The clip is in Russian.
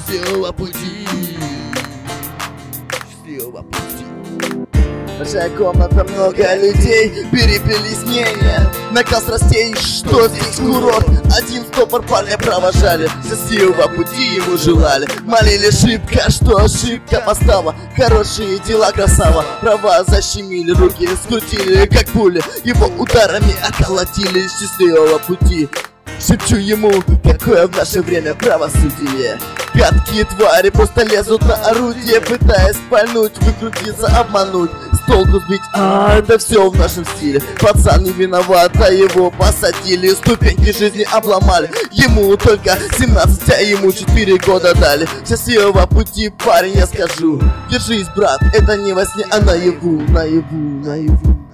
счастливого пути. Счастливого пути. Большая комната, много людей, переплелись мнения. Накал страстей, что здесь курорт. Один стопор парня провожали, счастливого пути ему желали. Молили шибко, что ошибка постава. Хорошие дела красава. Права защемили, руки скрутили, как пули. Его ударами околотили, счастливого пути. Шепчу ему, какое в наше время правосудие. Гадкие твари просто лезут на орудие, пытаясь пальнуть, выкрутиться, обмануть, с толку сбить, это все в нашем стиле. Пацан не виноват, а его посадили, ступеньки жизни обломали. Ему только 17, а ему 4 года дали. Счастливого пути, парень, я скажу. Держись, брат, это не во сне, а наяву, наяву, наяву.